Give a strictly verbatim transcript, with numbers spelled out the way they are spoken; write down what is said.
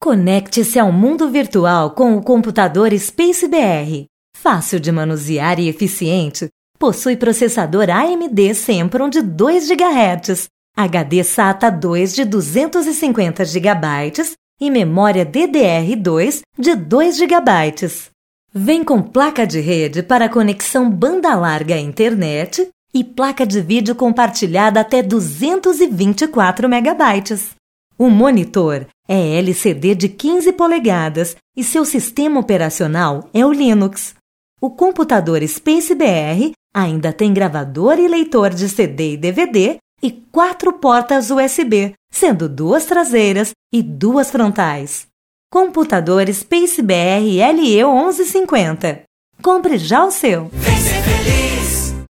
Conecte-se ao mundo virtual com o computador Space B R. Fácil de manusear e eficiente, possui processador A M D Sempron de dois gigahertz, H D SATA dois de duzentos e cinquenta gigabytes e memória D D R dois de dois gigabytes. Vem com placa de rede para conexão banda larga à internet e placa de vídeo compartilhada até duzentos e vinte e quatro megabytes. O monitor é L C D de quinze polegadas e seu sistema operacional é o Linux. O computador Space B R ainda tem gravador e leitor de C D e D V D e quatro portas U S B, sendo duas traseiras e duas frontais. Computador Space B R L E onze cinquenta. Compre já o seu! Vem ser feliz.